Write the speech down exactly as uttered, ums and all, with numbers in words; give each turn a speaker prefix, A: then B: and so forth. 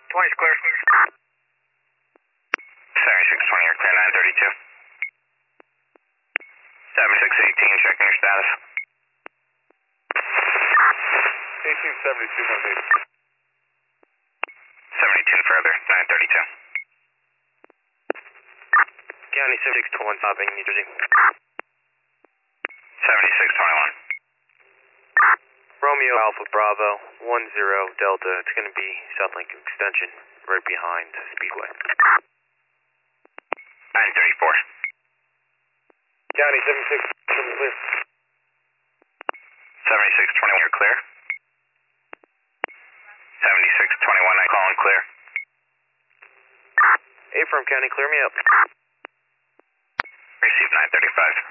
A: twenty's clear.
B: seventy-six twenty, you're clear, nine thirty-two. seventy-six eighteen, checking your status.
C: eighteen seventy-two, Monday.
B: seventy-two further, nine thirty-two.
A: County seventy-six twenty-one, stopping New Jersey.
B: seventy-six twenty-one.
A: Romeo Alpha Bravo, one zero Delta. It's going to be Southlink Extension, right behind Speedway.
B: nine thirty-four.
A: County seventy-six, clear.
B: seventy-six twenty-one, you're clear. seventy-six twenty-one, I call and clear.
A: A from County, clear me up.
B: Receive nine thirty-five.